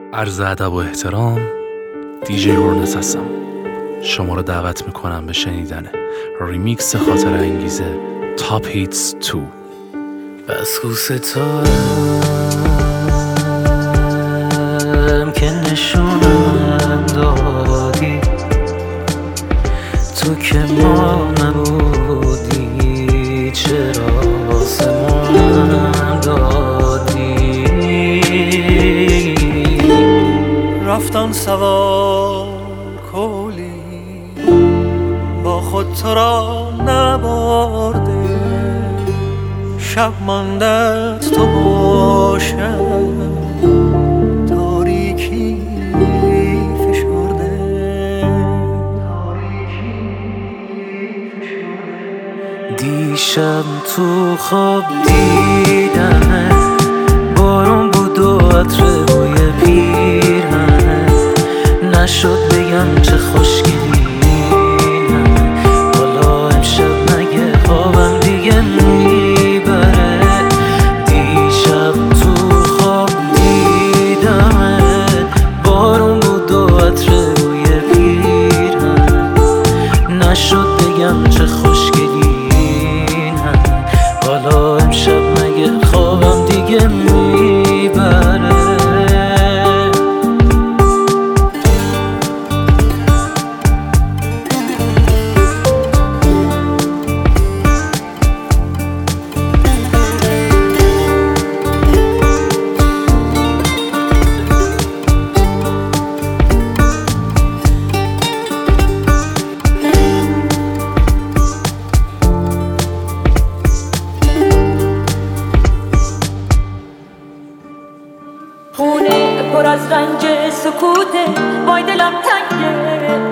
عرض ادب و احترام، دیجی هورنس هستم. شما رو دعوت میکنم به شنیدن ریمیکس خاطر انگیزه تاپ هیتس 2. بس کو ستارم که نشونم دادی، تو که ما نبودی چرا آسمونم دادی. رفتن سوار کولی با خود تو را نبرده، شب ماندت تو باشم تاریکی فشرده. دیشب تو خواب دیدمت، بارون بود و عطر بوی پیرهنت، نشد بگم چه خوشگلی همه. حالا امشب مگه خوابم دیگه میبره؟ دیشب تو خواب دیدمت، بارون بود و عطر بوی پیرهنت، نشد بگم چه خوشگلی همه. حالا امشب مگه خوابم دیگه میبره؟ خونه پر از رنج سکوته، وای دلم تنگه.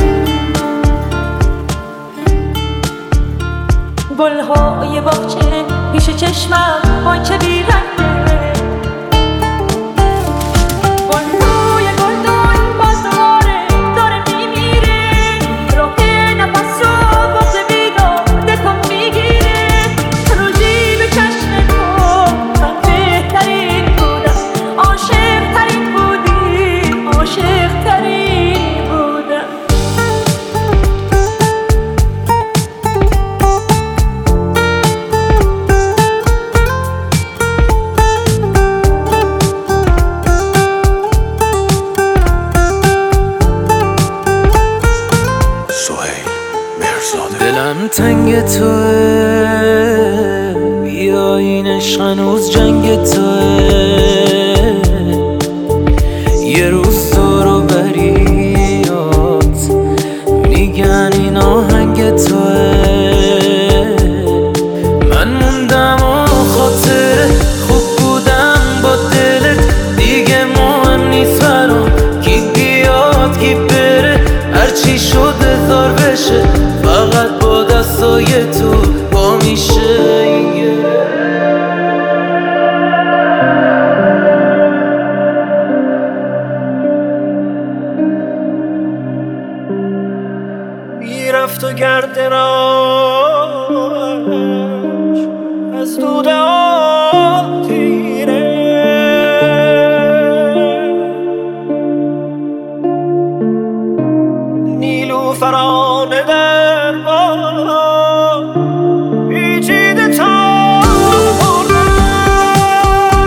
گلهای باغچه پیش چشمم، وای چه بیرنگه. گلدوی باز دوباره داره میمیره، راه نفس و بغض بیداده تو میگیره. روزی به چشم تو من بهترین بودم، عاشق ترین بودی، عاشق ترین بودم. دلم تنگ توه، بیا این عشق هنوز جنگ توه. یه روز تو رو بریات میگن این آهنگ توه. من موندم و خاطر خوب بودم با دلت دیگه مهم نیست برام، کی بیاد کی بره هرچی شد هزار بشه، فقط با دستای تو با میشه این گره. میرفت و گرد راش از دود آتیره، نیلوفرانه در باد پیچیده تا بردن.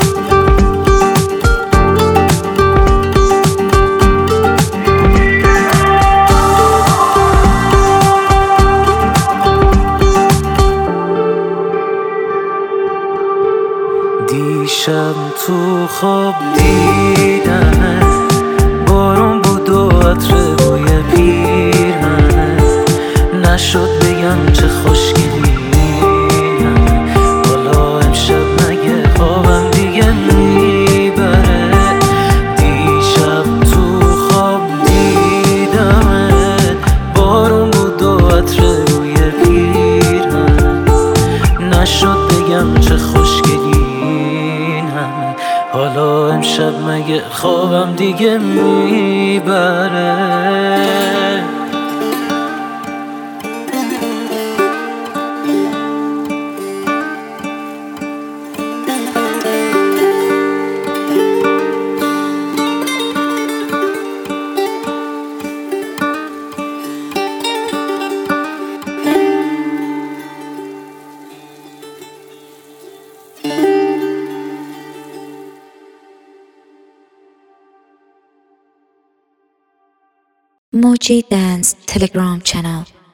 دیشب تو خواب دیدمت، بارون بود و عطر بوی پیرهنت، نشد بگم چه خوشگلی همه. حالا امشب مگه خوابم دیگه میبره؟ دیشب تو خواب دیدمت، بارون بود و عطر بوی پیرهنت، نشد بگم چه خوشگلی همه. حالا امشب مگه خوابم دیگه میبره؟ Moji Dance Telegram channel.